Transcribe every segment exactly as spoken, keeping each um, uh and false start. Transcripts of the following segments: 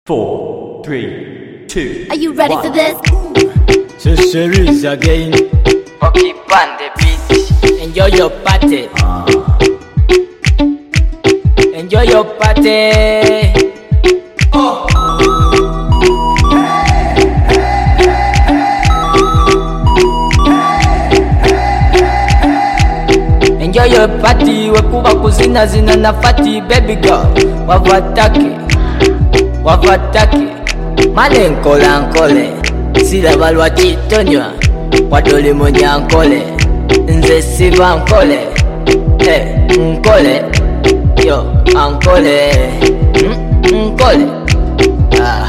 four, three, two. Are you ready one. for this? So series again. Pocky on the beat. Enjoy your party. Ah. Enjoy your party. Oh. Enjoy your party. Wekuba kuzina zina na fati. Baby girl wavatake wavatake male nkola nkole sila balwa chitonywa wadole monya nkole nze siva nkole eh nkole yo ankole mm, nkole ah.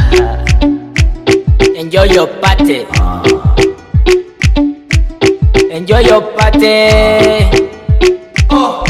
Enjoy your party. Enjoy your party. Oh.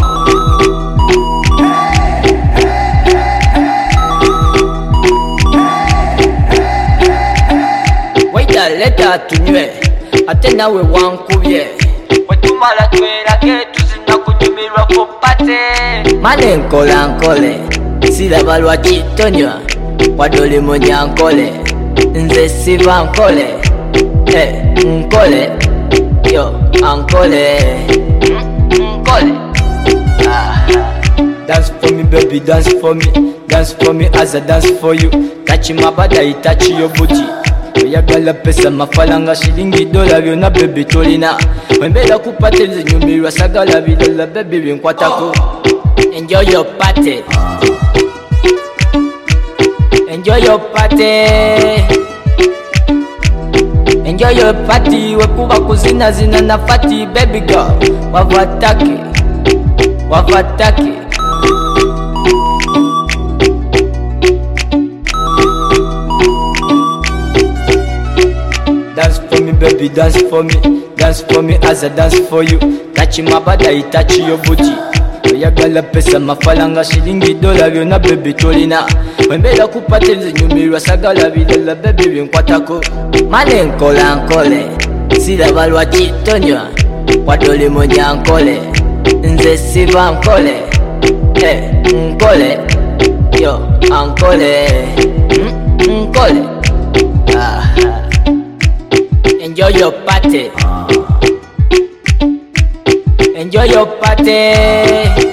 Waita leta tunywe ate nawe wankubye wetumala twerage tuzina kunyumirwa ku pate male nkola nkole silaba lwa kitonywa wadole monya nkole nze siva nkole eh nkole yo ankole nkole ah. Dance for me, baby, dance for me. Dance for me as I dance for you. Touch my body, touch your booty. Oyagala pesa mafalanga shilingi dola byona baby tolina. Wembera kupatelize nyumirwa sagala bilala baby binkwatako. Enjoy your party. Enjoy your party. Enjoy your party. Wekuba kuzina zina na fati. Baby girl wavatake wavatake. Dance for me, baby, dance for me. Dance for me as I dance for you. Touch my body, touch your booty. Oyagala pesa mafalanga shilingi dola byona baby tolina. Wembera kupatelize nyumirwa sagala bilala baby binkwatako. Male nkola nkole silaba lwa chitonywa wadole monya nkole nze siva nkole eh nkole yo ankole mm, nkole ah. Enjoy your party. Enjoy your party.